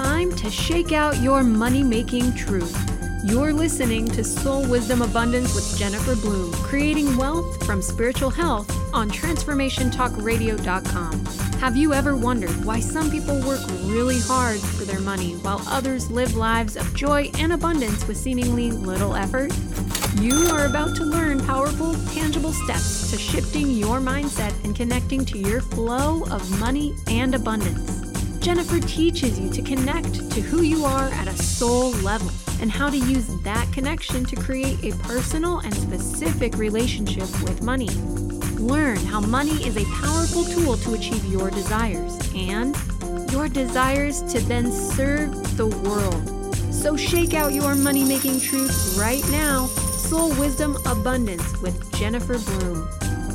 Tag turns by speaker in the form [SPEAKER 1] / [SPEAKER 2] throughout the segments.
[SPEAKER 1] time to shake out your money-making truth. You're listening to Soul Wisdom Abundance with Jennifer Bloom, creating wealth from spiritual health on TransformationTalkRadio.com. Have you ever wondered why some people work really hard for their money while others live lives of joy and abundance with seemingly little effort? You are about to learn powerful, tangible steps to shifting your mindset and connecting to your flow of money and abundance. Jennifer teaches you to connect to who you are at a soul level and how to use that connection to create a personal and specific relationship with money. Learn how money is a powerful tool to achieve your desires and your desires to then serve the world. So shake out your money-making truth right now. Soul Wisdom Abundance with Jennifer Bloom.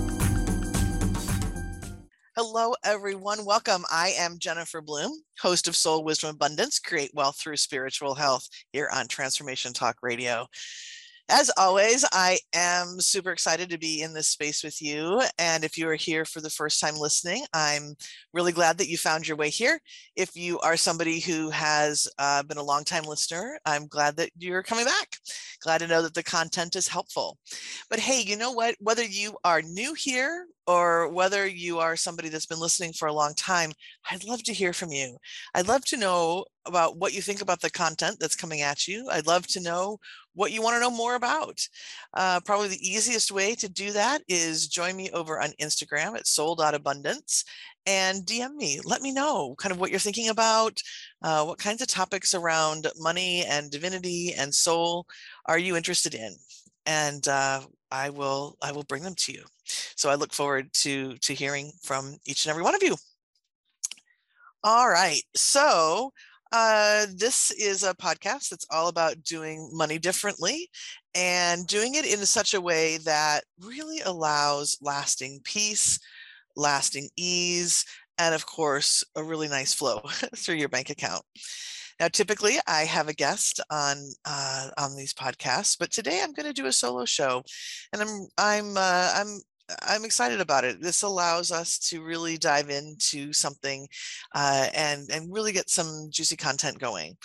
[SPEAKER 2] Hello, everyone. Welcome. I am Jennifer Bloom, host of Soul Wisdom Abundance, Create Wealth Through Spiritual Health here on Transformation Talk Radio. As always, I am super excited to be in this space with you. And if you are here for the first time listening, I'm really glad that you found your way here. If you are somebody who has been a longtime listener, I'm glad that you're coming back. Glad to know that the content is helpful. But hey, you know what? Whether you are new here or whether you are somebody that's been listening for a long time, I'd love to hear from you. I'd love to know about what you think about the content that's coming at you. I'd love to know what you want to know more about. Probably the easiest way to do that is join me over on Instagram at soul.abundance and DM me. Let me know kind of what you're thinking about, what kinds of topics around money and divinity and soul are you interested in? And I will bring them to you. So I look forward to hearing from each and every one of you. All right. So this is a podcast that's all about doing money differently and doing it in such a way that really allows lasting peace, lasting ease, and of course, a really nice flow through your bank account. Now, typically I have a guest on these podcasts, but today I'm going to do a solo show, and I'm excited about it. This allows us to really dive into something and really get some juicy content going.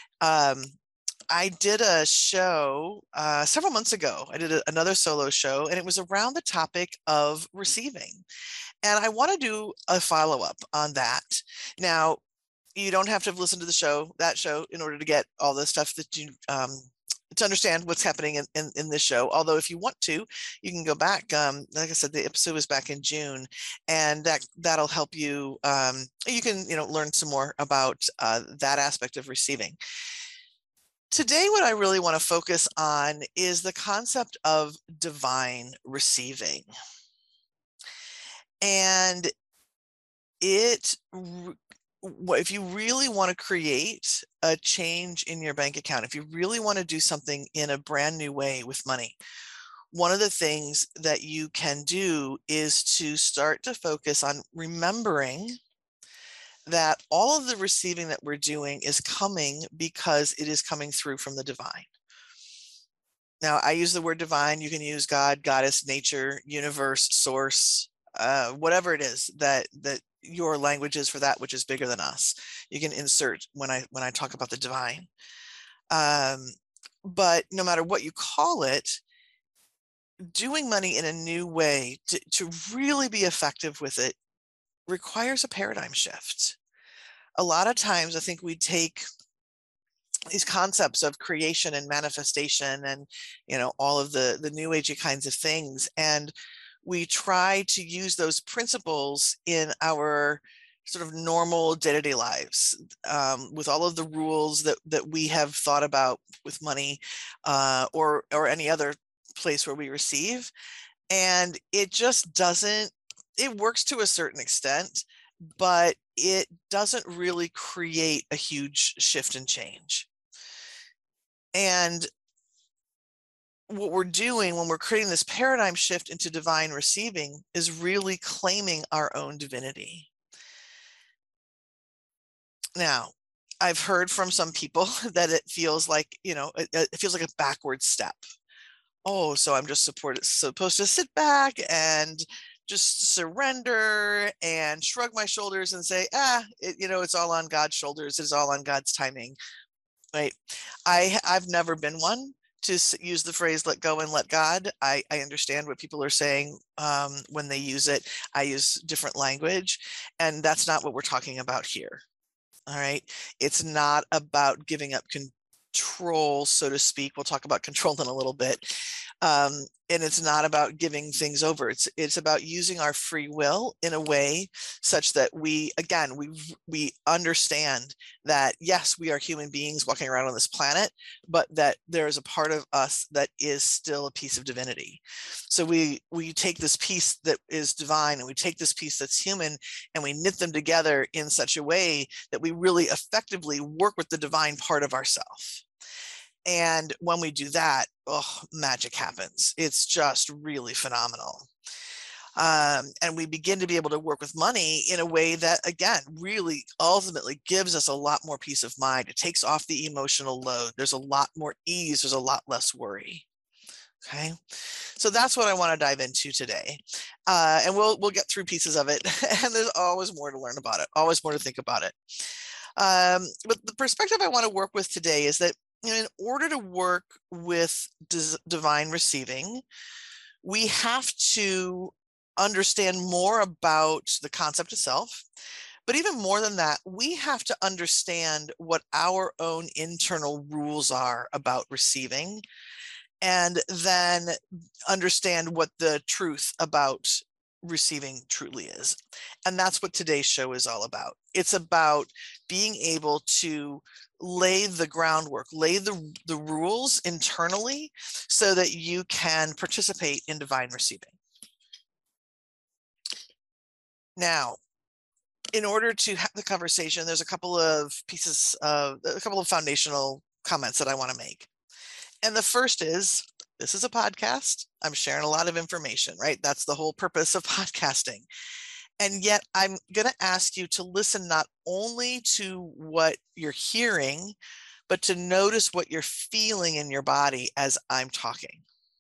[SPEAKER 2] I did a show several months ago. I did another solo show, and it was around the topic of receiving. And I want to do a follow-up on that. Now, you don't have to have listened to that show in order to get all the stuff that you to understand what's happening in this show. Although if you want to, you can go back. Like I said, the episode was back in June, and that'll help you. You can learn some more about that aspect of receiving. Today, what I really want to focus on is the concept of divine receiving. And if you really want to create a change in your bank account, if you really want to do something in a brand new way with money, one of the things that you can do is to start to focus on remembering that all of the receiving that we're doing is coming because it is coming through from the divine. Now, I use the word divine. You can use God, goddess, nature, universe, source, whatever it is that your language is for that which is bigger than us. You can insert when I talk about the divine. But no matter what you call it, doing money in a new way to really be effective with it requires a paradigm shift. A lot of times I think we take these concepts of creation and manifestation and all of the new agey kinds of things, and we try to use those principles in our sort of normal day-to-day lives with all of the rules that we have thought about with money or any other place where we receive. And it just doesn't, it works to a certain extent, but it doesn't really create a huge shift and change. And what we're doing when we're creating this paradigm shift into divine receiving is really claiming our own divinity. Now, I've heard from some people that it feels like, it feels like a backward step. Oh, so I'm just supposed to sit back and just surrender and shrug my shoulders and say, it's all on God's shoulders. It's all on God's timing, right? I've never been one to use the phrase "let go and let God." I understand what people are saying when they use it. I use different language, and that's not what we're talking about here. All right. It's not about giving up control, so to speak. We'll talk about control in a little bit. And it's not about giving things over. It's about using our free will in a way such that we understand that, yes, we are human beings walking around on this planet, but that there is a part of us that is still a piece of divinity. So we take this piece that is divine and we take this piece that's human and we knit them together in such a way that we really effectively work with the divine part of ourselves. And when we do that, magic happens. It's just really phenomenal. And we begin to be able to work with money in a way that, again, really ultimately gives us a lot more peace of mind. It takes off the emotional load. There's a lot more ease. There's a lot less worry. Okay. So that's what I want to dive into today. And we'll get through pieces of it. And there's always more to learn about it, always more to think about it. But the perspective I want to work with today is that, in order to work with divine receiving, we have to understand more about the concept itself. But even more than that, we have to understand what our own internal rules are about receiving, and then understand what the truth about receiving truly is. And that's what today's show is all about. It's about being able to lay the groundwork, lay the rules internally so that you can participate in divine receiving. Now, in order to have the conversation, there's a couple of foundational comments that I want to make. And the first is, this is a podcast. I'm sharing a lot of information, right? That's the whole purpose of podcasting. And yet I'm going to ask you to listen not only to what you're hearing, but to notice what you're feeling in your body as I'm talking.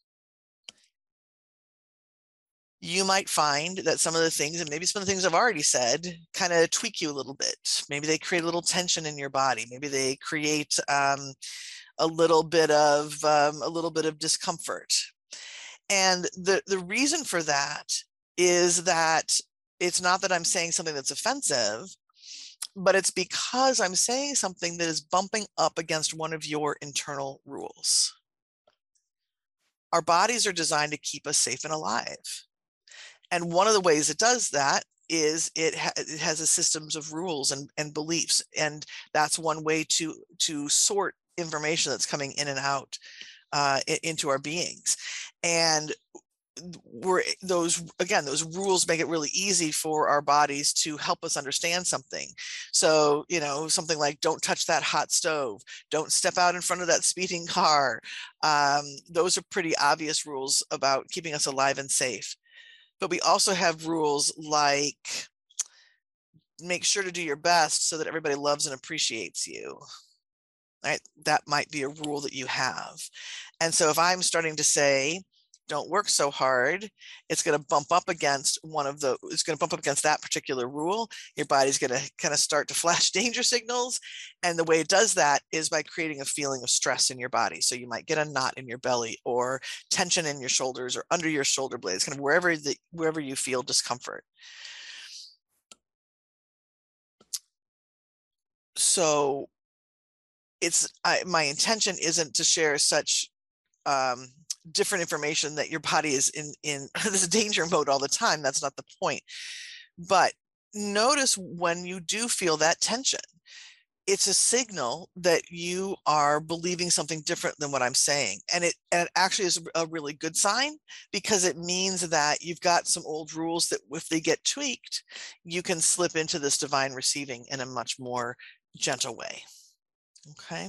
[SPEAKER 2] You might find that some of the things, and maybe some of the things I've already said, kind of tweak you a little bit. Maybe they create a little tension in your body. Maybe they create a little bit of discomfort. And the reason for that is that it's not that I'm saying something that's offensive, but it's because I'm saying something that is bumping up against one of your internal rules. Our bodies are designed to keep us safe and alive. And one of the ways it does that is it has a systems of rules and beliefs. And that's one way to sort information that's coming in and out into our beings. And those rules make it really easy for our bodies to help us understand something. So, something like, don't touch that hot stove, don't step out in front of that speeding car. Those are pretty obvious rules about keeping us alive and safe. But we also have rules like, make sure to do your best so that everybody loves and appreciates you. Right? That might be a rule that you have. And so if I'm starting to say, don't work so hard, it's going to bump up against that particular rule. Your body's going to kind of start to flash danger signals. And the way it does that is by creating a feeling of stress in your body. So you might get a knot in your belly or tension in your shoulders or under your shoulder blades, kind of wherever you feel discomfort. So my intention isn't to share such different information that your body is in this danger mode all the time. That's not the point. But notice when you do feel that tension, it's a signal that you are believing something different than what I'm saying. And it actually is a really good sign, because it means that you've got some old rules that if they get tweaked, you can slip into this divine receiving in a much more gentle way. Okay.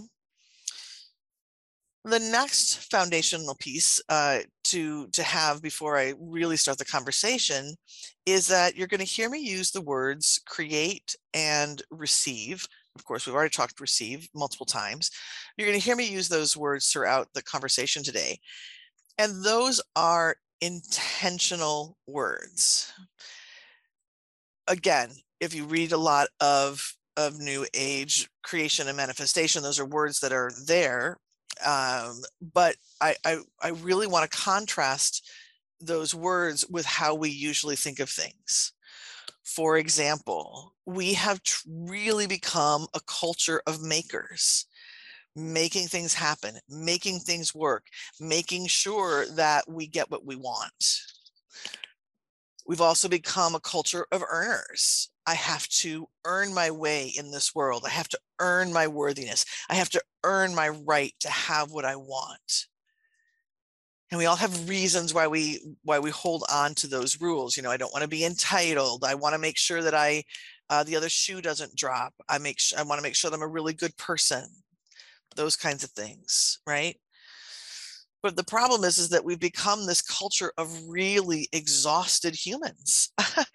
[SPEAKER 2] The next foundational piece to have before I really start the conversation is that you're going to hear me use the words create and receive. Of course, we've already talked receive multiple times. You're going to hear me use those words throughout the conversation today. And those are intentional words. Again, if you read a lot of New Age creation and manifestation, those are words that are there. But I really want to contrast those words with how we usually think of things. For example, we have really become a culture of makers, making things happen, making things work, making sure that we get what we want. We've also become a culture of earners. I have to earn my way in this world. I have to earn my worthiness. I have to earn my right to have what I want. And we all have reasons why we hold on to those rules. I don't want to be entitled. I want to make sure that the other shoe doesn't drop. I want to make sure that I'm a really good person. Those kinds of things, right? But the problem is that we've become this culture of really exhausted humans.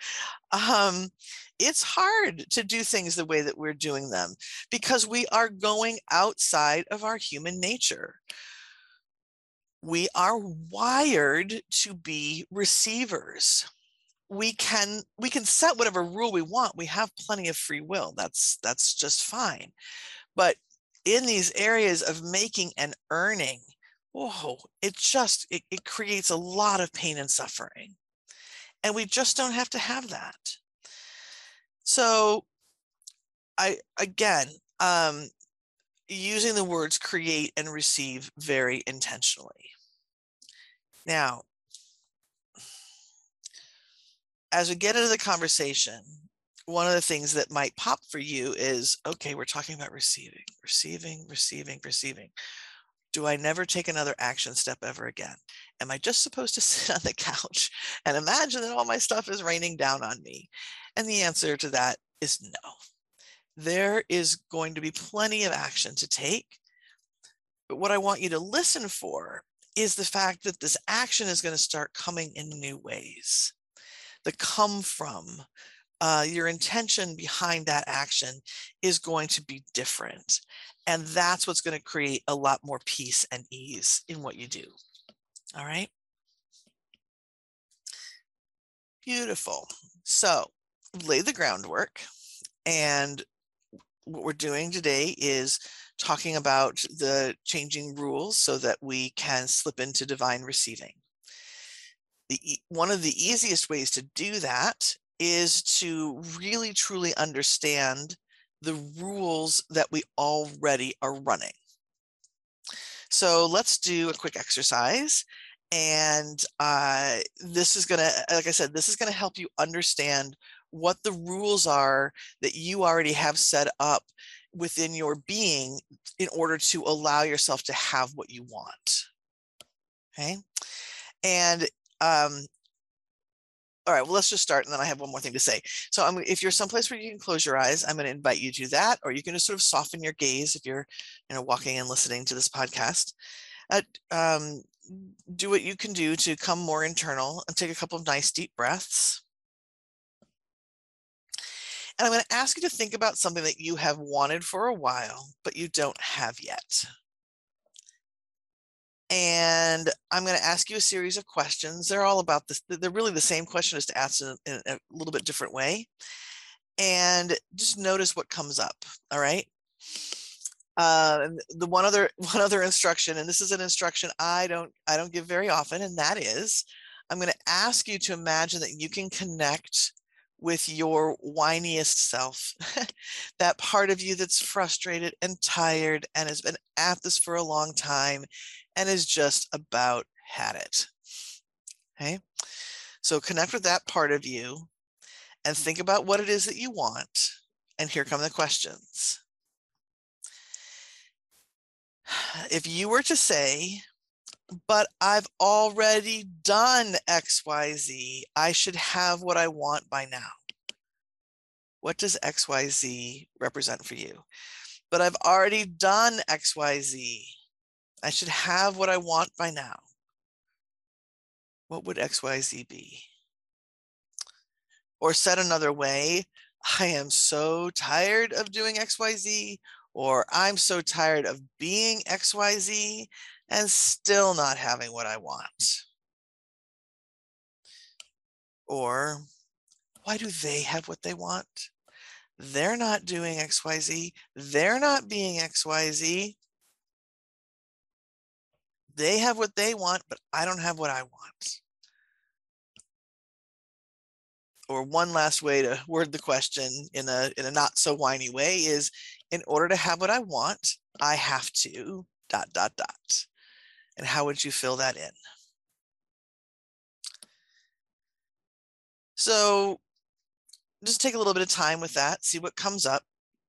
[SPEAKER 2] It's hard to do things the way that we're doing them because we are going outside of our human nature. We are wired to be receivers. We can set whatever rule we want. We have plenty of free will. That's just fine. But in these areas of making and earning, it creates a lot of pain and suffering. And we just don't have to have that. So using the words create and receive very intentionally. Now, as we get into the conversation, one of the things that might pop for you is, okay, we're talking about receiving. Do I never take another action step ever again? Am I just supposed to sit on the couch and imagine that all my stuff is raining down on me? And the answer to that is no. There is going to be plenty of action to take. But what I want you to listen for is the fact that this action is going to start coming in new ways. The come from, your intention behind that action is going to be different. And that's what's going to create a lot more peace and ease in what you do. All right. Beautiful. So lay the groundwork. And what we're doing today is talking about the changing rules so that we can slip into divine receiving. One of the easiest ways to do that is to really truly understand the rules that we already are running. So let's do a quick exercise. And this is going to, like I said, this is going to help you understand what the rules are that you already have set up within your being in order to allow yourself to have what you want. Okay. And all right, well, let's just start, and then I have one more thing to say. So if you're someplace where you can close your eyes, I'm going to invite you to do that, or you can just sort of soften your gaze if you're walking and listening to this podcast. Do what you can do to come more internal and take a couple of nice deep breaths. And I'm going to ask you to think about something that you have wanted for a while, but you don't have yet. And I'm going to ask you a series of questions. They're all about this. They're really the same question, just asked in a little bit different way. And just notice what comes up. All right. The one other instruction, and this is an instruction I don't give very often, and that is, I'm going to ask you to imagine that you can connect with your whiniest self, that part of you that's frustrated and tired and has been at this for a long time and is just about had it. Okay, so connect with that part of you and think about what it is that you want. And here come the questions. If you were to say, but I've already done XYZ, I should have what I want by now. What does XYZ represent for you? But I've already done XYZ. I should have what I want by now. What would XYZ be? Or said another way, I am so tired of doing XYZ, or I'm so tired of being XYZ and still not having what I want. Or why do they have what they want? They're not doing XYZ. They're not being XYZ. They have what they want, but I don't have what I want. Or one last way to word the question in a not so whiny way is, in order to have what I want, I have to ... And how would you fill that in? So just take a little bit of time with that, see what comes up.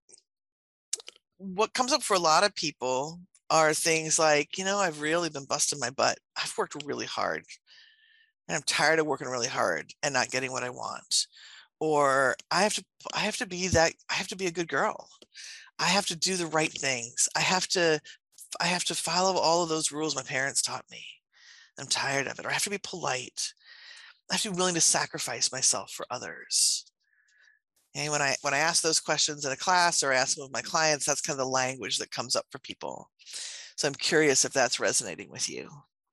[SPEAKER 2] What comes up for a lot of people are things like, I've really been busting my butt. I've worked really hard and I'm tired of working really hard and not getting what I want. Or I have to be a good girl. I have to do the right things. I have to follow all of those rules my parents taught me. I'm tired of it. Or I have to be polite. I have to be willing to sacrifice myself for others. And when I ask those questions in a class or ask them with my clients, that's kind of the language that comes up for people. So I'm curious if that's resonating with you.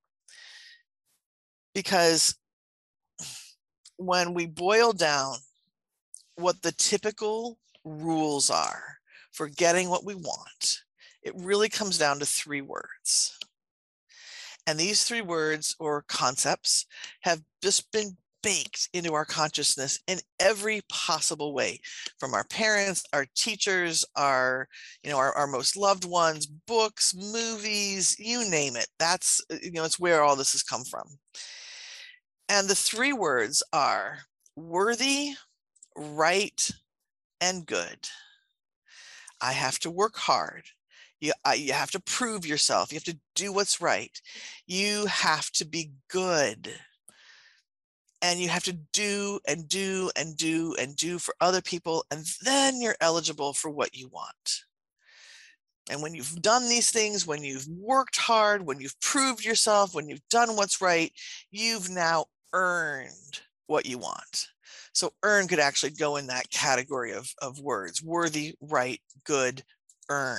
[SPEAKER 2] Because when we boil down what the typical rules are for getting what we want, it really comes down to 3 words. And these 3 words or concepts have just been baked into our consciousness in every possible way, from our parents, our teachers, our most loved ones, books, movies, you name it. That's, it's where all this has come from. And the 3 words are worthy, right, and good. I have to work hard. You have to prove yourself. You have to do what's right. You have to be good. And you have to do and do and do and do for other people. And then you're eligible for what you want. And when you've done these things, when you've worked hard, when you've proved yourself, when you've done what's right, you've now earned what you want. So earn could actually go in that category of words: worthy, right, good, earn.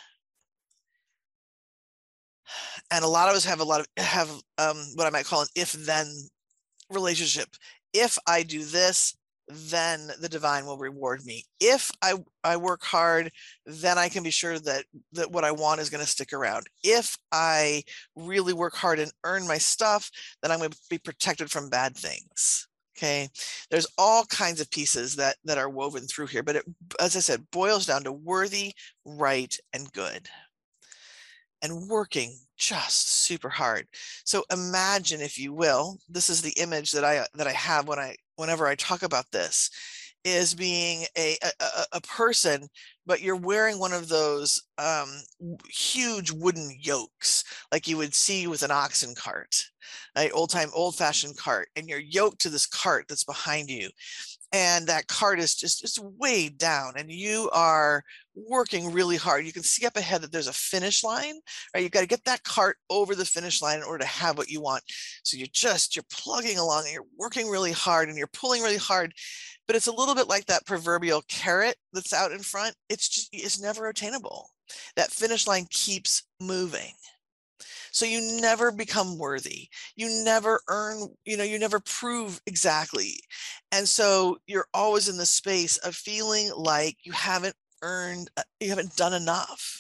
[SPEAKER 2] And a lot of us have what I might call an if-then relationship. If I do this, then the divine will reward me. If I work hard, then I can be sure that what I want is going to stick around. If I really work hard and earn my stuff, then I'm going to be protected from bad things. Okay, there's all kinds of pieces that are woven through here, but it, as I said, boils down to worthy, right, and good. And working just super hard. So imagine, if you will, this is the image that I have whenever I talk about this, is being a person, but you're wearing one of those huge wooden yokes, like you would see with an oxen cart, right? Old-fashioned cart, and you're yoked to this cart that's behind you. And that cart is just way down, and you are working really hard. You can see up ahead that there's a finish line, right? You've got to get that cart over the finish line in order to have what you want. So you're plugging along and you're working really hard and you're pulling really hard, but it's a little bit like that proverbial carrot that's out in front. It's never attainable. That finish line keeps moving. So you never become worthy. You never earn, you never prove exactly. And so you're always in the space of feeling like you haven't done enough.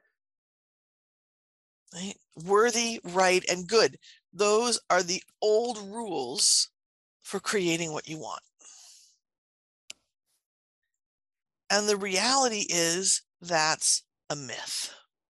[SPEAKER 2] Right? Worthy, right, and good. Those are the old rules for creating what you want. And the reality is that's a myth.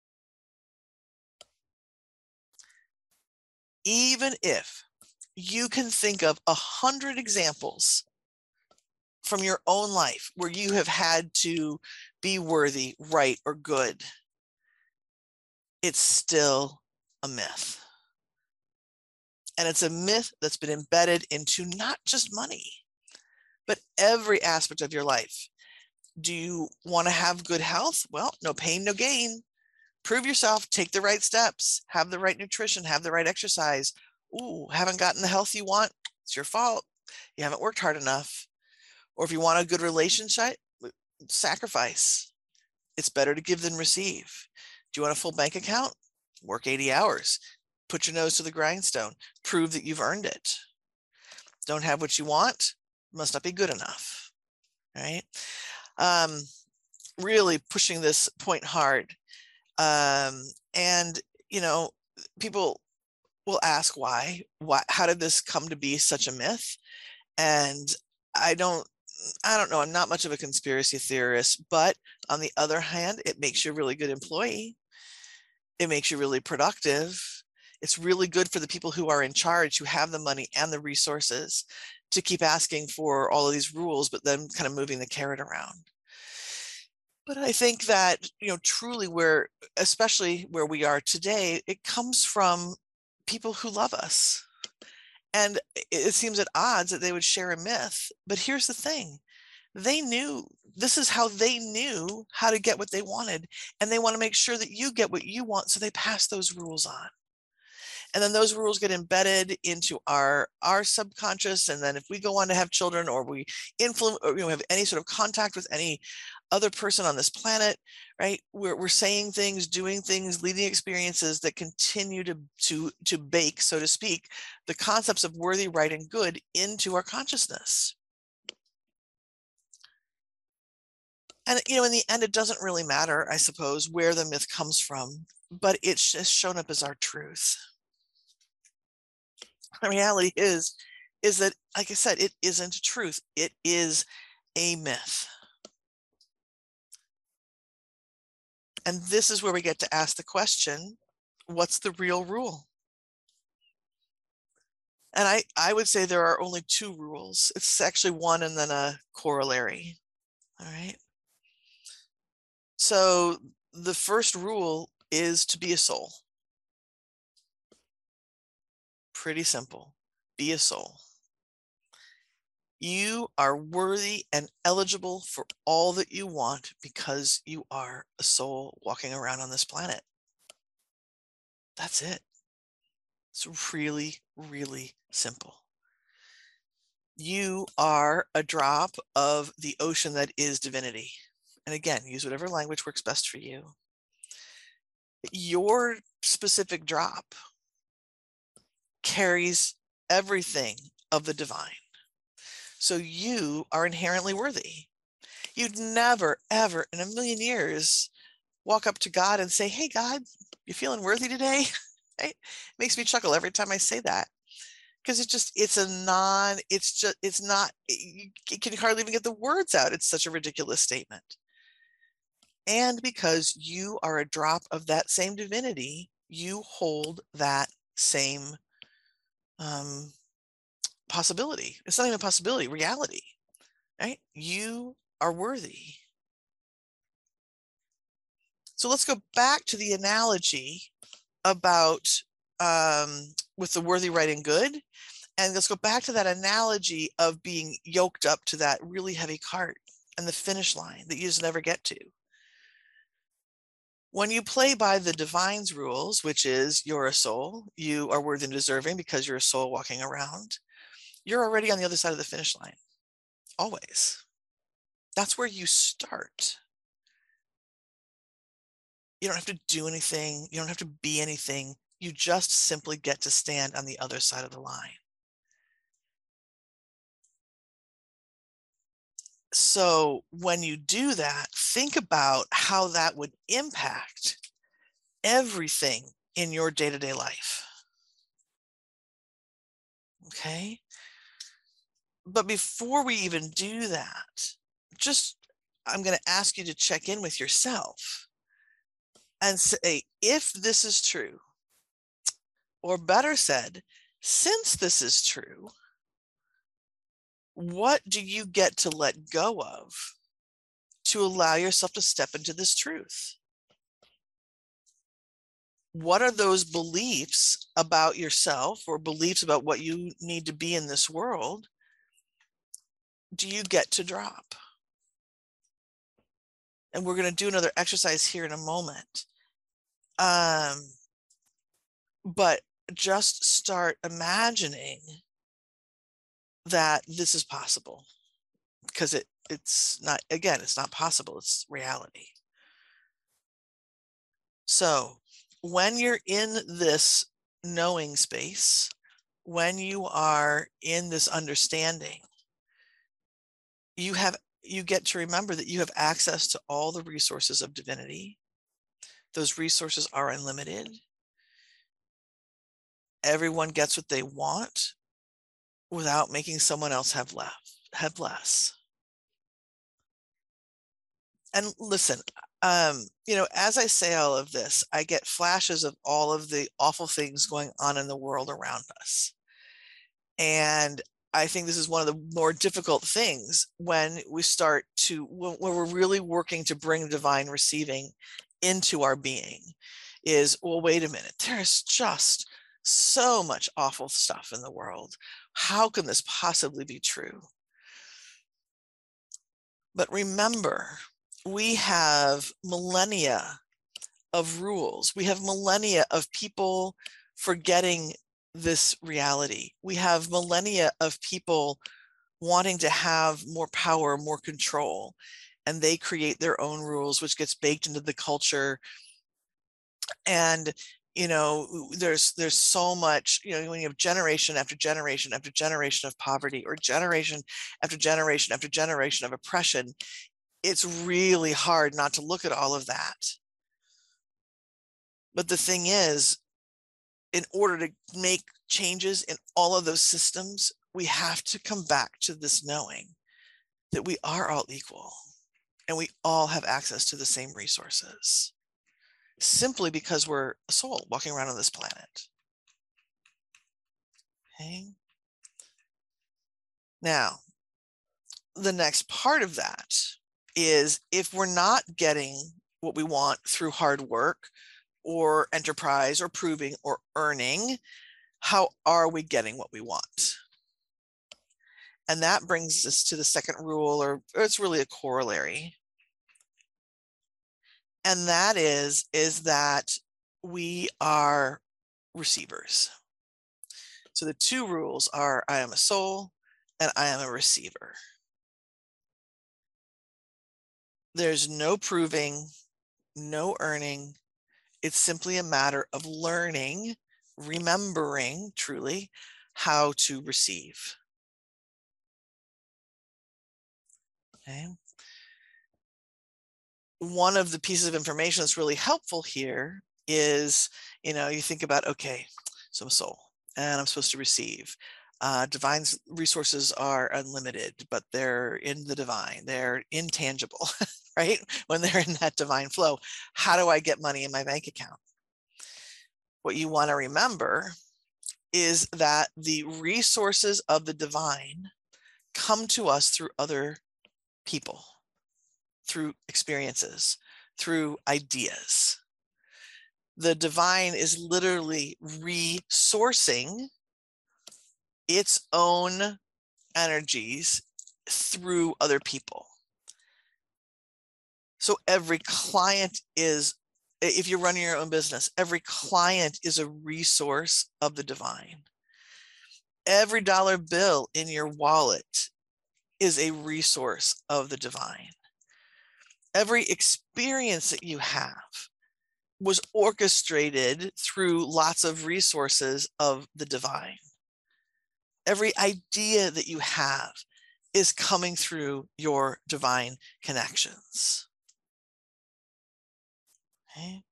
[SPEAKER 2] Even if you can think of 100 examples from your own life where you have had to be worthy, right, or good, it's still a myth. And it's a myth that's been embedded into not just money, but every aspect of your life. Do you want to have good health? Well, no pain, no gain. Prove yourself, take the right steps, have the right nutrition, have the right exercise. Ooh, haven't gotten the health you want? It's your fault. You haven't worked hard enough. Or if you want a good relationship, sacrifice. It's better to give than receive. Do you want a full bank account? Work 80 hours. Put your nose to the grindstone. Prove that you've earned it. Don't have what you want, must not be good enough, right? Really pushing this point hard. And, people will ask why, how did this come to be such a myth? And I don't know. I'm not much of a conspiracy theorist, but on the other hand, it makes you a really good employee. It makes you really productive. It's really good for the people who are in charge, who have the money and the resources to keep asking for all of these rules, but then kind of moving the carrot around. But I think that, truly especially where we are today, it comes from people who love us. And it seems at odds that they would share a myth. But here's the thing. This is how they knew how to get what they wanted. And they want to make sure that you get what you want. So they pass those rules on. And then those rules get embedded into our subconscious. And then if we go on to have children, or we influence, or have any sort of contact with any other person on this planet, right? We're saying things, doing things, leading experiences that continue to bake, so to speak, the concepts of worthy, right, and good into our consciousness. And, in the end, it doesn't really matter, I suppose, where the myth comes from, but it's just shown up as our truth. The reality is that, like I said, it isn't truth. It is a myth. And this is where we get to ask the question, what's the real rule? And I would say there are only two rules. It's actually one and then a corollary. All right. So the first rule is to be a soul. Pretty simple. Be a soul. You are worthy and eligible for all that you want because you are a soul walking around on this planet. That's it. It's really, really simple. You are a drop of the ocean that is divinity. And again, use whatever language works best for you. Your specific drop carries everything of the divine. So you are inherently worthy. You'd never, ever in a million years walk up to God and say, hey, God, you feeling worthy today? It makes me chuckle every time I say that, because you can hardly even get the words out. It's such a ridiculous statement. And because you are a drop of that same divinity, you hold that same possibility. It's not even a possibility, reality, right? You are worthy. So let's go back to the analogy about with the worthy, right, and good. And let's go back to that analogy of being yoked up to that really heavy cart and the finish line that you just never get to. When you play by the divine's rules, which is you're a soul, you are worthy and deserving because you're a soul walking around, you're already on the other side of the finish line, always. That's where you start. You don't have to do anything. You don't have to be anything. You just simply get to stand on the other side of the line. So when you do that, think about how that would impact everything in your day-to-day life. Okay? But before we even do that, I'm going to ask you to check in with yourself and say, if this is true, or better said, since this is true, what do you get to let go of to allow yourself to step into this truth? What are those beliefs about yourself or beliefs about what you need to be in this world do you get to drop? And we're going to do another exercise here in a moment. But just start imagining that this is possible, because it's not possible, it's reality. So when you're in this knowing space, when you are in this understanding, you get to remember that you have access to all the resources of divinity. Those resources are unlimited. Everyone gets what they want without making someone else have less. And listen, as I say all of this, I get flashes of all of the awful things going on in the world around us. And I think this is one of the more difficult things when we're really working to bring divine receiving into our being is, well, wait a minute, there's just so much awful stuff in the world. How can this possibly be true? But remember, we have millennia of rules. We have millennia of people forgetting this reality. We have millennia of people wanting to have more power, more control, and they create their own rules, which gets baked into the culture. And there's so much, when you have generation after generation after generation of poverty, or generation after generation after generation of oppression, it's really hard not to look at all of that. But the thing is, in order to make changes in all of those systems, we have to come back to this knowing that we are all equal and we all have access to the same resources, simply because we're a soul walking around on this planet. Okay. Now, the next part of that is, if we're not getting what we want through hard work or enterprise or proving or earning, how are we getting what we want? And that brings us to the second rule, or it's really a corollary. And that is that we are receivers. So the two rules are, I am a soul and I am a receiver. There's no proving, no earning. It's simply a matter of learning, remembering truly how to receive. Okay. One of the pieces of information that's really helpful here is, you think about, okay, so I'm a soul and I'm supposed to receive. Divine resources are unlimited, but they're in the divine, they're intangible, right? When they're in that divine flow, how do I get money in my bank account? What you want to remember is that the resources of the divine come to us through other people, through experiences, through ideas. The divine is literally resourcing its own energies through other people. So every client is, if you're running your own business, every client is a resource of the divine. Every dollar bill in your wallet is a resource of the divine. Every experience that you have was orchestrated through lots of resources of the divine. Every idea that you have is coming through your divine connections. Okay.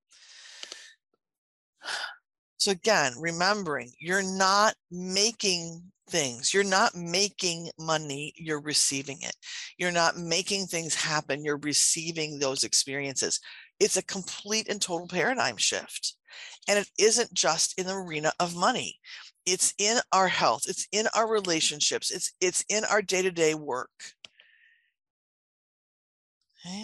[SPEAKER 2] So again, remembering, you're not making things. You're not making money, you're receiving it. You're not making things happen, you're receiving those experiences. It's a complete and total paradigm shift. And it isn't just in the arena of money. It's in our health, it's in our relationships, it's in our day-to-day work. Okay.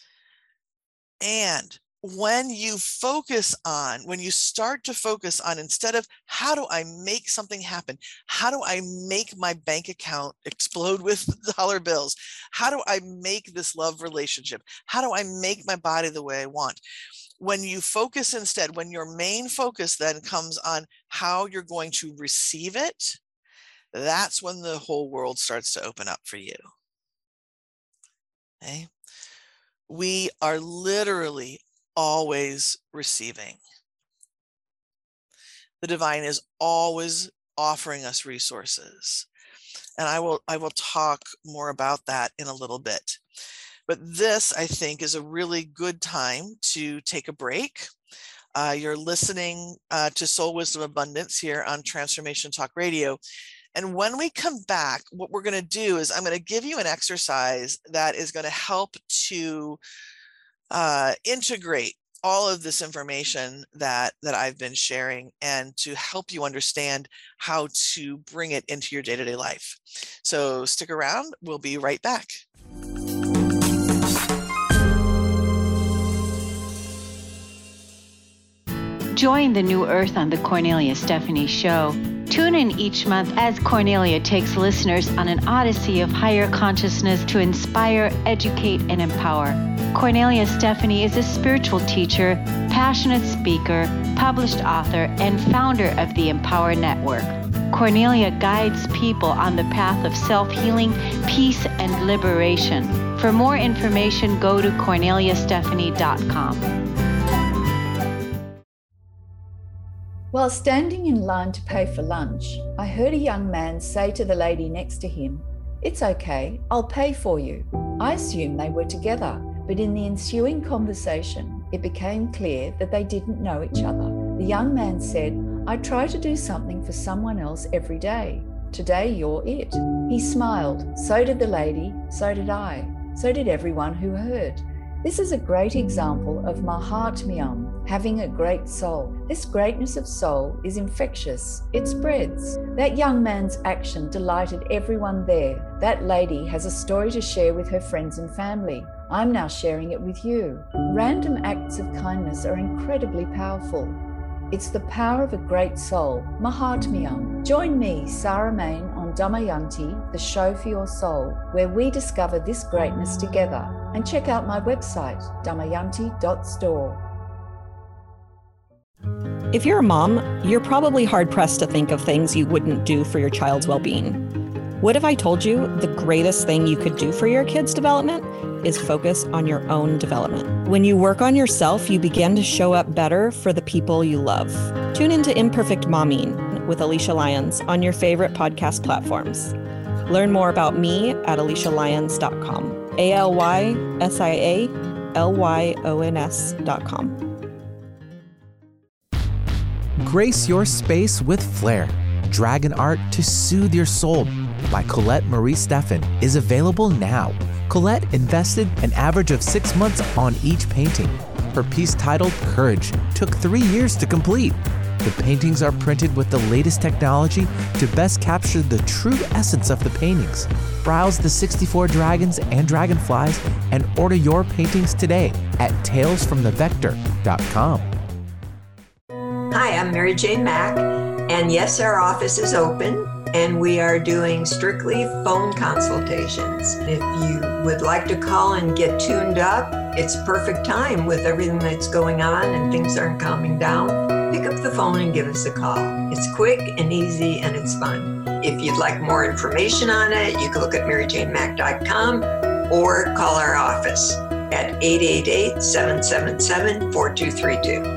[SPEAKER 2] And when you start to focus on, instead of how do I make something happen? How do I make my bank account explode with dollar bills? How do I make this love relationship? How do I make my body the way I want? When you focus instead, when your main focus then comes on how you're going to receive it, that's when the whole world starts to open up for you. Okay? We are literally always receiving. The divine is always offering us resources. And I will talk more about that in a little bit. But this, I think, is a really good time to take a break. You're listening to Soul Wisdom Abundance here on Transformation Talk Radio. And when we come back, what we're going to do is I'm going to give you an exercise that is going to help to integrate all of this information that I've been sharing and to help you understand how to bring it into your day-to-day life. So stick around. We'll be right back.
[SPEAKER 3] Join the New Earth on the Cornelia Stephanie Show. Tune in each month as Cornelia takes listeners on an odyssey of higher consciousness to inspire, educate, and empower. Cornelia Stephanie is a spiritual teacher, passionate speaker, published author, and founder of the Empower Network. Cornelia guides people on the path of self-healing, peace, and liberation. For more information, go to corneliastephanie.com.
[SPEAKER 4] While standing in line to pay for lunch, I heard a young man say to the lady next to him, "It's okay, I'll pay for you." I assumed they were together, but in the ensuing conversation, it became clear that they didn't know each other. The young man said, "I try to do something for someone else every day. Today you're it." He smiled. So did the lady, so did I, so did everyone who heard. This is a great example of Mahatmyam, having a great soul. This greatness of soul is infectious. It spreads. That young man's action delighted everyone there. That lady has a story to share with her friends and family. I'm now sharing it with you. Random acts of kindness are incredibly powerful. It's the power of a great soul, Mahatmyam. Join me, Sarah Main, on Damayanti, the show for your soul, where we discover this greatness together. And check out my website, damayanti.store.
[SPEAKER 5] If you're a mom, you're probably hard-pressed to think of things you wouldn't do for your child's well-being. What if I told you the greatest thing you could do for your kid's development is focus on your own development? When you work on yourself, you begin to show up better for the people you love. Tune into Imperfect Momming with Alicia Lyons on your favorite podcast platforms. Learn more about me at alicialyons.com. ALYSIALYONS.com.
[SPEAKER 6] Grace your space with flair. Dragon art to soothe your soul by Colette Marie Steffen is available now. Colette invested an average of 6 months on each painting. Her piece titled Courage took 3 years to complete. The paintings are printed with the latest technology to best capture the true essence of the paintings. Browse the 64 dragons and dragonflies and order your paintings today at talesfromthevector.com.
[SPEAKER 7] Hi, I'm Mary Jane Mack, and yes, our office is open, and we are doing strictly phone consultations. If you would like to call and get tuned up, it's perfect time with everything that's going on and things aren't calming down. Pick up the phone and give us a call. It's quick and easy and it's fun. If you'd like more information on it, you can look at maryjanemack.com or call our office at 888-777-4232.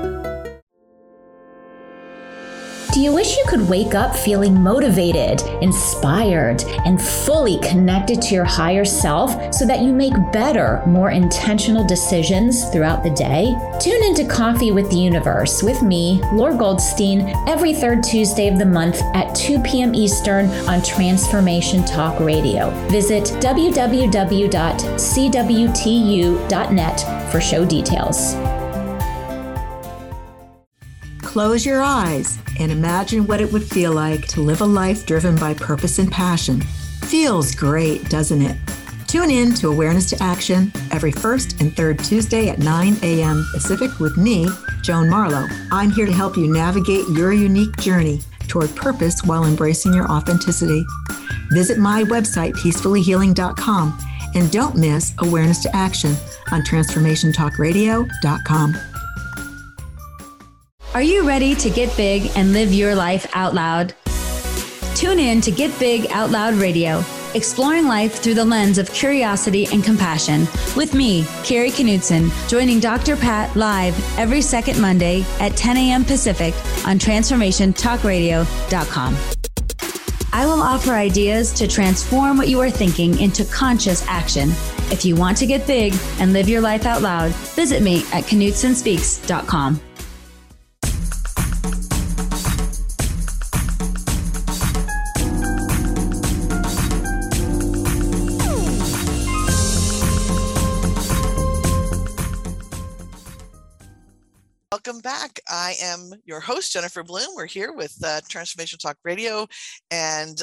[SPEAKER 8] Do you wish you could wake up feeling motivated, inspired, and fully connected to your higher self so that you make better, more intentional decisions throughout the day? Tune into Coffee with the Universe with me, Laura Goldstein, every third Tuesday of the month at 2 p.m. Eastern on Transformation Talk Radio. Visit www.cwtu.net for show details.
[SPEAKER 9] Close your eyes and imagine what it would feel like to live a life driven by purpose and passion. Feels great, doesn't it? Tune in to Awareness to Action every first and third Tuesday at 9 a.m. Pacific with me, Joan Marlowe. I'm here to help you navigate your unique journey toward purpose while embracing your authenticity. Visit my website, peacefullyhealing.com, and don't miss Awareness to Action on transformationtalkradio.com.
[SPEAKER 8] Are you ready to get big and live your life out loud? Tune in to Get Big Out Loud Radio exploring life through the lens of curiosity and compassion. With me, Carrie Knudsen, joining Dr. Pat live every second Monday at 10 a.m. Pacific on TransformationTalkRadio.com. I will offer ideas to transform what you are thinking into conscious action. If you want to get big and live your life out loud, visit me at KnudsenSpeaks.com.
[SPEAKER 2] Welcome back. I am your host, Jennifer Bloom. We're here with Transformation Talk Radio, and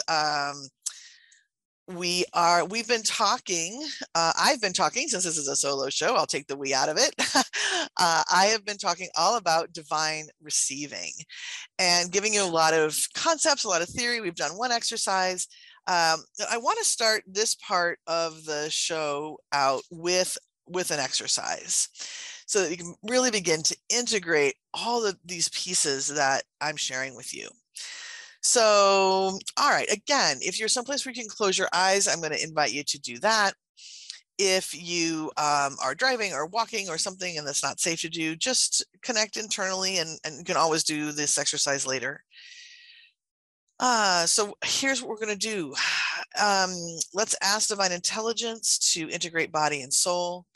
[SPEAKER 2] we've been talking. I've been talking, since this is a solo show, I'll take the we out of it. I have been talking all about divine receiving and giving you a lot of concepts, a lot of theory. We've done one exercise. I want to start this part of the show out with an exercise, so that you can really begin to integrate all of these pieces that I'm sharing with you. So, all right, again, if you're someplace where you can close your eyes, I'm going to invite you to do that. If you are driving or walking or something and that's not safe to do, just connect internally, and you can always do this exercise later. So here's what we're going to do. Let's ask Divine Intelligence to integrate body and soul.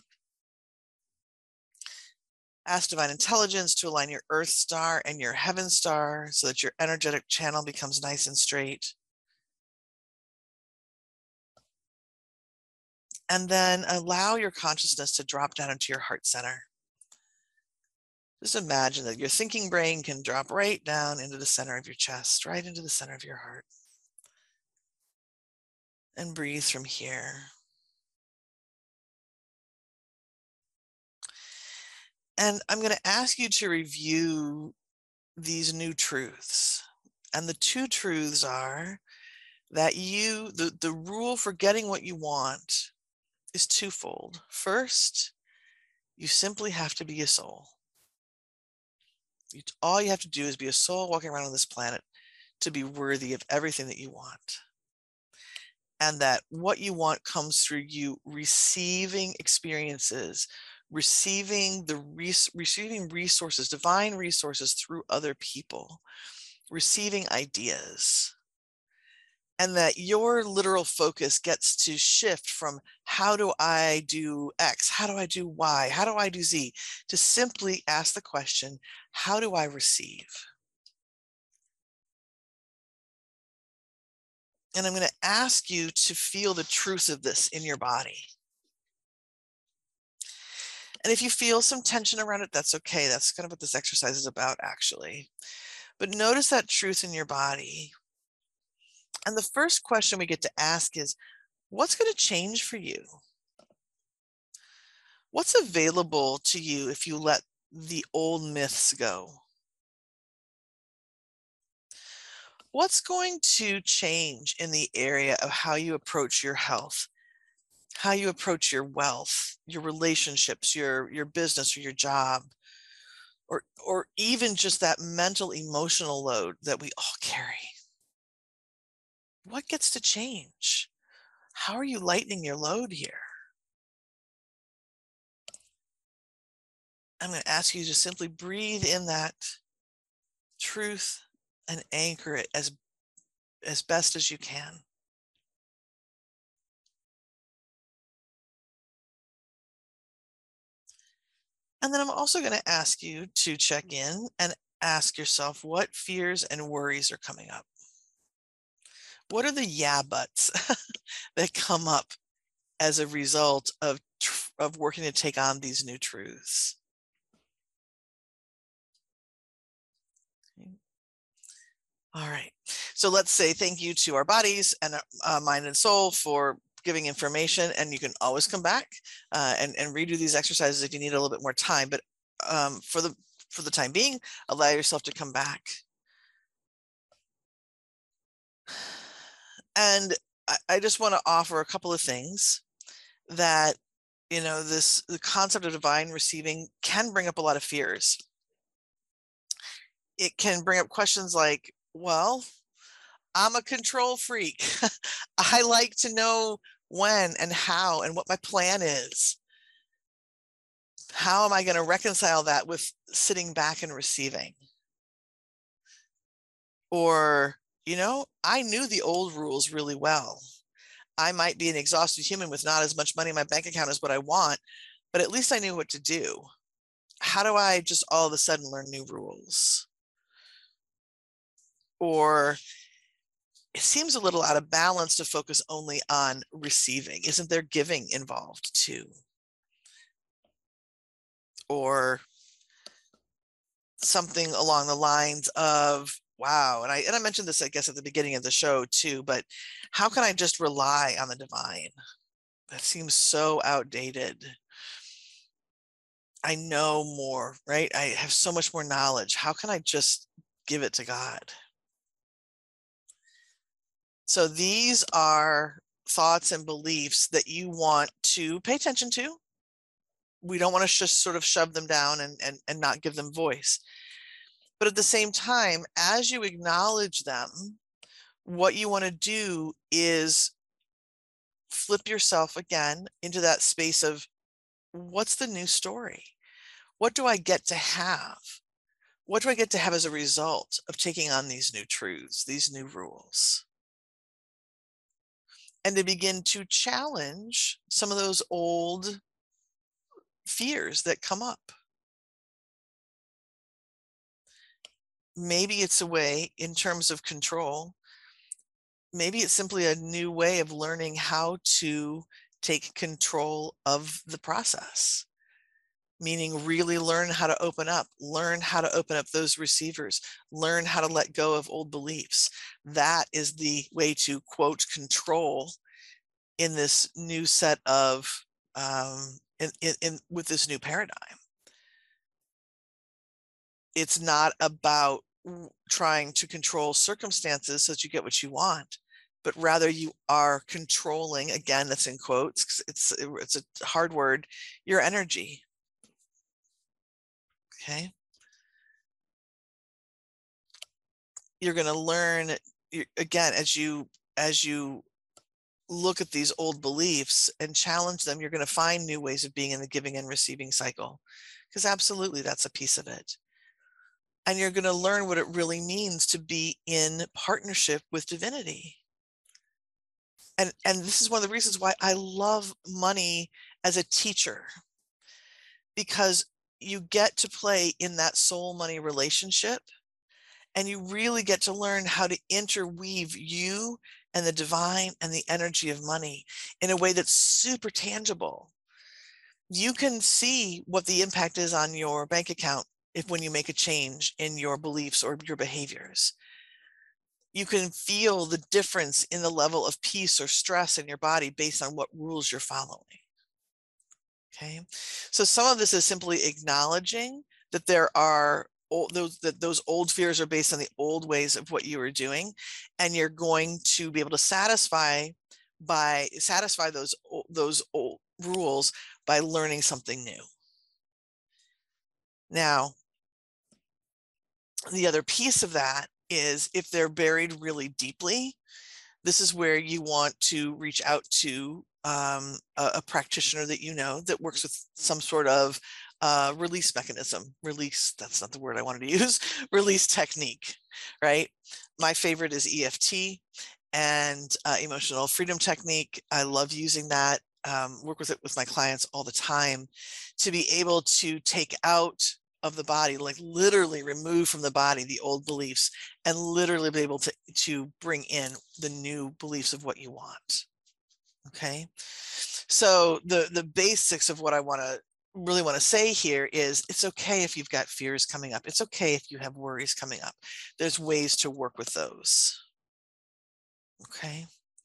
[SPEAKER 2] Ask Divine Intelligence to align your Earth star and your Heaven star so that your energetic channel becomes nice and straight. And then allow your consciousness to drop down into your heart center. Just imagine that your thinking brain can drop right down into the center of your chest, right into the center of your heart. And breathe from here. And I'm going to ask you to review these new truths. And the two truths are that the rule for getting what you want is twofold. First, you simply have to be a soul. All you have to do is be a soul walking around on this planet to be worthy of everything that you want. And that what you want comes through you receiving experiences, receiving resources, divine resources through other people, receiving ideas. And that your literal focus gets to shift from how do I do X, how do I do Y, how do I do Z, to simply ask the question, how do I receive? And I'm going to ask you to feel the truth of this in your body. And if you feel some tension around it, that's okay. That's kind of what this exercise is about, actually. But notice that truth in your body. And the first question we get to ask is, what's going to change for you? What's available to you if you let the old myths go? What's going to change in the area of how you approach your health, how you approach your wealth, your relationships, your business or your job, or even just that mental, emotional load that we all carry? What gets to change? How are you lightening your load here? I'm going to ask you to simply breathe in that truth and anchor it as best as you can. And then I'm also going to ask you to check in and ask yourself what fears and worries are coming up. What are the yeah buts that come up as a result of working to take on these new truths? Okay. All right. So let's say thank you to our bodies and mind and soul for giving information, and you can always come back and redo these exercises if you need a little bit more time. But for the time being, allow yourself to come back. And I just want to offer a couple of things that, the concept of divine receiving can bring up a lot of fears. It can bring up questions like, well, I'm a control freak. I like to know when and how and what my plan is. How am I going to reconcile that with sitting back and receiving? Or, I knew the old rules really well. I might be an exhausted human with not as much money in my bank account as what I want, but at least I knew what to do. How do I just all of a sudden learn new rules? Or it seems a little out of balance to focus only on receiving. Isn't there giving involved too? Or something along the lines of, wow, and I mentioned this, I guess, at the beginning of the show too, but how can I just rely on the divine? That seems so outdated. I know more, right? I have so much more knowledge. How can I just give it to God? So these are thoughts and beliefs that you want to pay attention to. We don't want to just sort of shove them down and not give them voice. But at the same time, as you acknowledge them, what you want to do is flip yourself again into that space of, what's the new story? What do I get to have? What do I get to have as a result of taking on these new truths, these new rules? And to begin to challenge some of those old fears that come up. Maybe it's a way in terms of control. Maybe it's simply a new way of learning how to take control of the process, meaning really learn how to open up those receivers, learn how to let go of old beliefs. That is the way to, quote, control in this new set of, with this new paradigm. It's not about trying to control circumstances so that you get what you want, but rather you are controlling, again, that's in quotes, it's a hard word, your energy. Okay. You're going to learn, again, as you look at these old beliefs and challenge them, you're going to find new ways of being in the giving and receiving cycle, because absolutely that's a piece of it. And you're going to learn what it really means to be in partnership with divinity. And this is one of the reasons why I love money as a teacher, because you get to play in that soul money relationship, and you really get to learn how to interweave you and the divine and the energy of money in a way that's super tangible. You can see what the impact is on your bank account when you make a change in your beliefs or your behaviors. You can feel the difference in the level of peace or stress in your body based on what rules you're following. Okay, so some of this is simply acknowledging that there are those old fears are based on the old ways of what you were doing, and you're going to be able to satisfy those old rules by learning something new. Now, the other piece of that is, if they're buried really deeply, this is where you want to reach out to a practitioner that that works with some sort of release mechanism. Release, that's not the word I wanted to use. Release technique, right? My favorite is EFT and emotional freedom technique. I love using that. Work with it with my clients all the time, to be able to take out of the body, like literally remove from the body the old beliefs, and literally be able to bring in the new beliefs of what you want. Okay, so the basics of what I really want to say here is, it's okay if you've got fears coming up. It's okay if you have worries coming up. There's ways to work with those. Okay.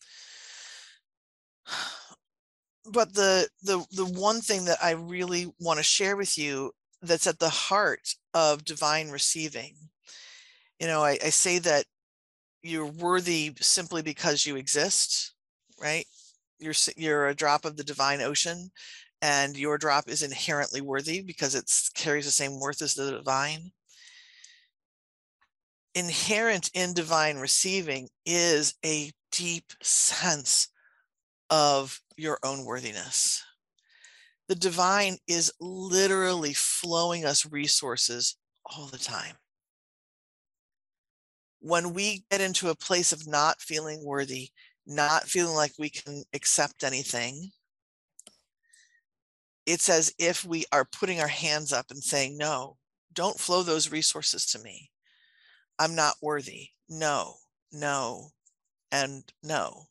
[SPEAKER 2] But the one thing that I really want to share with you that's at the heart of divine receiving, I say that you're worthy simply because you exist, right? You're a drop of the divine ocean, and your drop is inherently worthy because it carries the same worth as the divine. inherent in divine receiving is a deep sense of your own worthiness. The divine is literally flowing us resources all the time. When we get into a place of not feeling worthy, not feeling like we can accept anything, it's as if we are putting our hands up and saying, no, don't flow those resources to me. I'm not worthy. No, no, and no.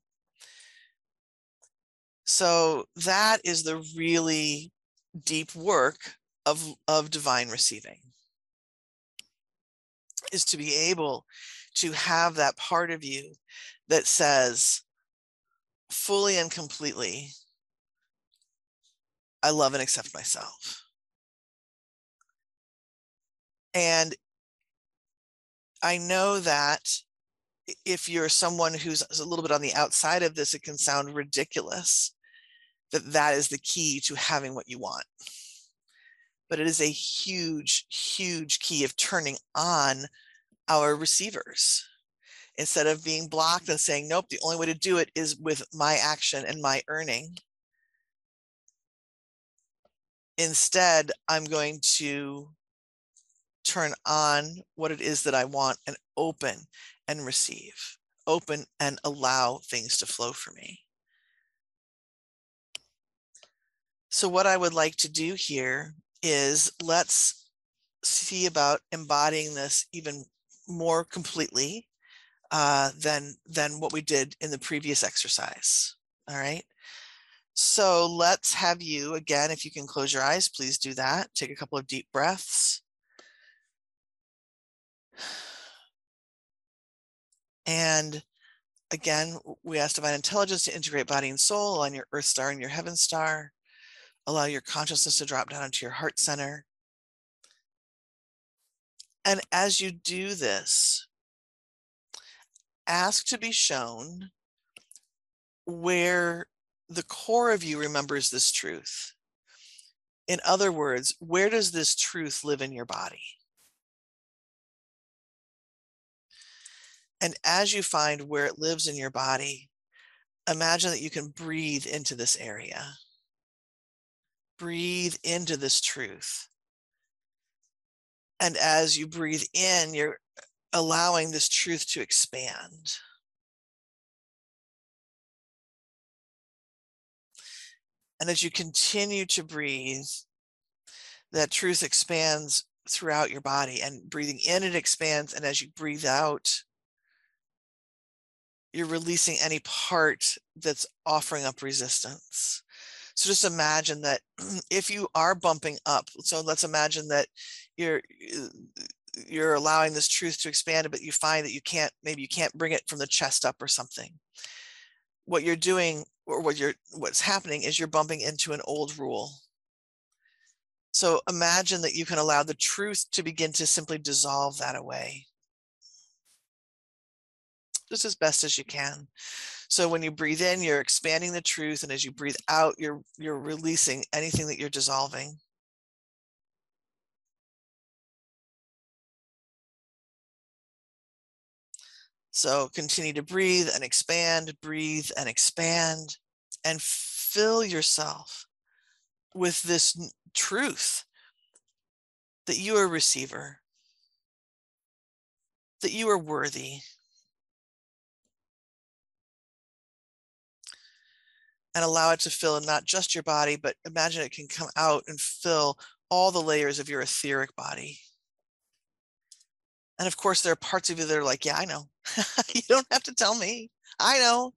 [SPEAKER 2] So that is the really deep work of divine receiving, is to be able to have that part of you that says fully and completely, I love and accept myself. And I know that if you're someone who's a little bit on the outside of this, it can sound ridiculous that is the key to having what you want. But it is a huge, huge key of turning on our receivers. Instead of being blocked and saying, nope, the only way to do it is with my action and my earning. Instead, I'm going to turn on what it is that I want and open and receive, open and allow things to flow for me. So what I would like to do here is let's see about embodying this even more completely than what we did in the previous exercise. All right. So let's have you, again, if you can close your eyes, please do that. Take a couple of deep breaths. And again, we ask divine intelligence to integrate body and soul on your earth star and your heaven star. Allow your consciousness to drop down into your heart center. And as you do this, ask to be shown where the core of you remembers this truth. In other words, where does this truth live in your body? And as you find where it lives in your body, imagine that you can breathe into this area. Breathe into this truth. And as you breathe in, you're allowing this truth to expand. And as you continue to breathe, that truth expands throughout your body, and breathing in, it expands. And as you breathe out, you're releasing any part that's offering up resistance. So just imagine that if you are bumping up, so let's imagine that you're allowing this truth to expand, but you find that maybe you can't bring it from the chest up or something. What you're doing, or what's happening, is you're bumping into an old rule. So imagine that you can allow the truth to begin to simply dissolve that away, just as best as you can. So when you breathe in, you're expanding the truth, and as you breathe out, you're releasing anything that you're dissolving. So continue to breathe and expand, and fill yourself with this truth that you are a receiver, that you are worthy. And allow it to fill not just your body, but imagine it can come out and fill all the layers of your etheric body. And of course, there are parts of you that are like, yeah, I know. You don't have to tell me. I know.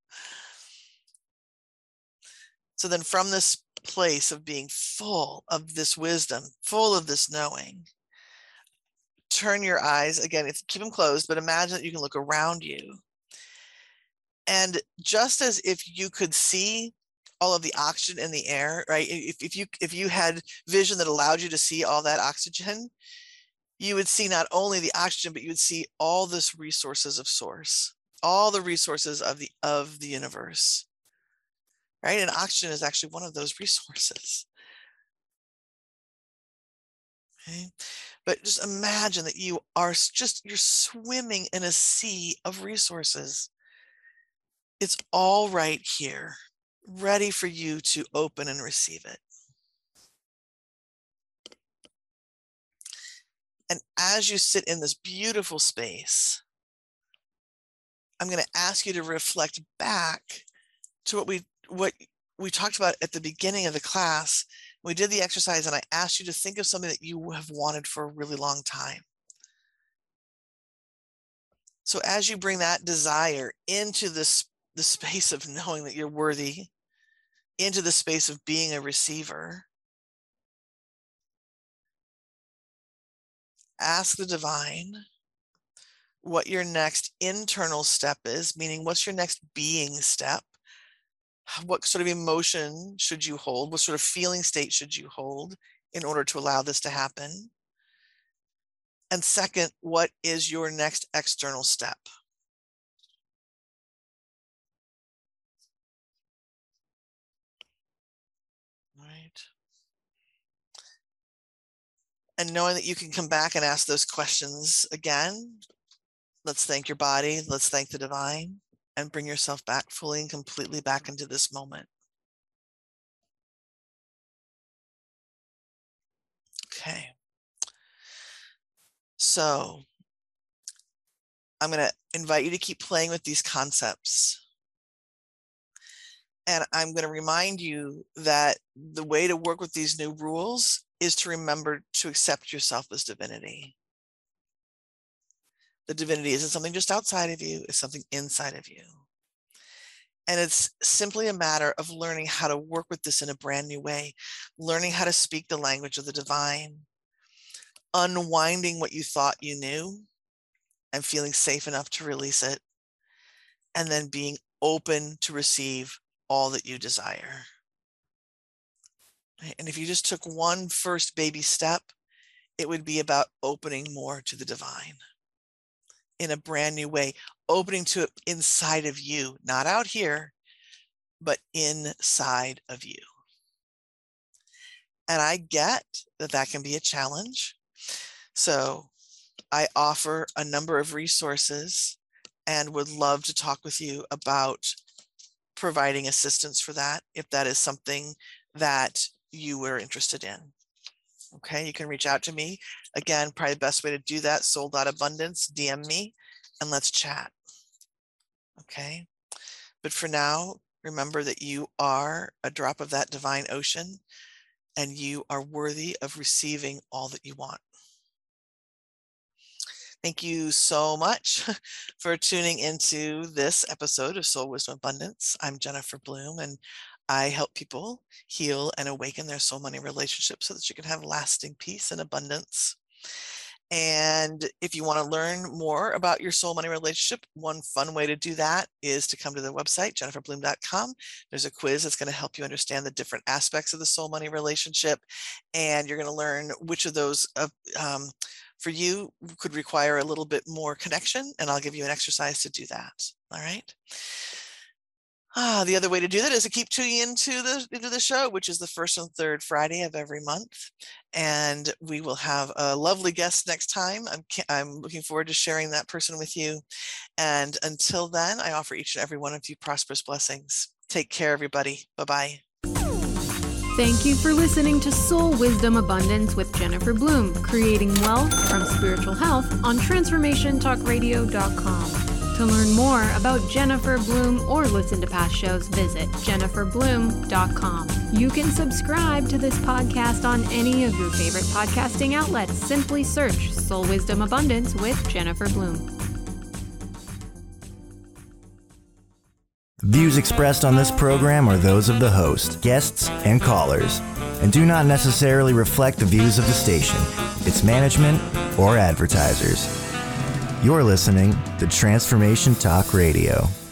[SPEAKER 2] So then from this place of being full of this wisdom, full of this knowing, turn your eyes, again, keep them closed, but imagine that you can look around you. And just as if you could see all of the oxygen in the air, right? If you had vision that allowed you to see all that oxygen, you would see not only the oxygen, but you would see all this resources of source, all the resources of the universe, right? And oxygen is actually one of those resources. Okay. But just imagine that you're swimming in a sea of resources. It's all right here, ready for you to open and receive it. And as you sit in this beautiful space, I'm going to ask you to reflect back to what we talked about at the beginning of the class. We did the exercise and I asked you to think of something that you have wanted for a really long time. So as you bring that desire into the space of knowing that you're worthy, into the space of being a receiver, ask the divine what your next internal step is, meaning what's your next being step? What sort of emotion should you hold? What sort of feeling state should you hold in order to allow this to happen? And second, what is your next external step? Right. And knowing that you can come back and ask those questions again, let's thank your body, let's thank the divine, and bring yourself back fully and completely back into this moment. Okay. So I'm going to invite you to keep playing with these concepts. And I'm going to remind you that the way to work with these new rules is to remember to accept yourself as divinity. The divinity isn't something just outside of you, it's something inside of you. And it's simply a matter of learning how to work with this in a brand new way, learning how to speak the language of the divine, unwinding what you thought you knew and feeling safe enough to release it, and then being open to receive all that you desire. And if you just took one first baby step, it would be about opening more to the divine in a brand new way, opening to it inside of you, not out here, but inside of you. And I get that that can be a challenge. So I offer a number of resources and would love to talk with you about providing assistance for that, if that is something that you were interested in. Okay, you can reach out to me. Again, probably the best way to do that, soul.abundance, DM me, and let's chat. Okay, but for now, remember that you are a drop of that divine ocean, and you are worthy of receiving all that you want. Thank you so much for tuning into this episode of Soul Wisdom Abundance. I'm Jennifer Bloom, and I help people heal and awaken their soul money relationships so that you can have lasting peace and abundance. And if you want to learn more about your soul money relationship, one fun way to do that is to come to the website, jenniferbloom.com. There's a quiz that's going to help you understand the different aspects of the soul money relationship. And you're going to learn which of those for you could require a little bit more connection. And I'll give you an exercise to do that. All right. The other way to do that is to keep tuning into the show, which is the first and third Friday of every month. And we will have a lovely guest next time. I'm looking forward to sharing that person with you. And until then, I offer each and every one of you prosperous blessings. Take care, everybody. Bye-bye.
[SPEAKER 1] Thank you for listening to Soul Wisdom Abundance with Jennifer Bloom, creating wealth from spiritual health on TransformationTalkRadio.com. To learn more about Jennifer Bloom or listen to past shows, visit jenniferbloom.com. You can subscribe to this podcast on any of your favorite podcasting outlets. Simply search Soul Wisdom Abundance with Jennifer Bloom.
[SPEAKER 10] Views expressed on this program are those of the host, guests, and callers, and do not necessarily reflect the views of the station, its management, or advertisers. You're listening to Transformation Talk Radio.